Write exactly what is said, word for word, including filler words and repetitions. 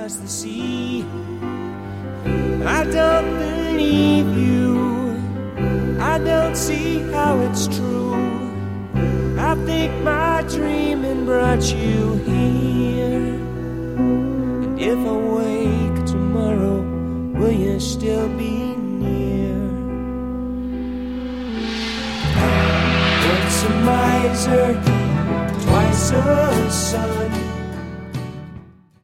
across the sea. I don't believe you, I don't see how it's true. I think my dreaming brought you here. And if I wake tomorrow, will you still be near? Once a miser, twice a son.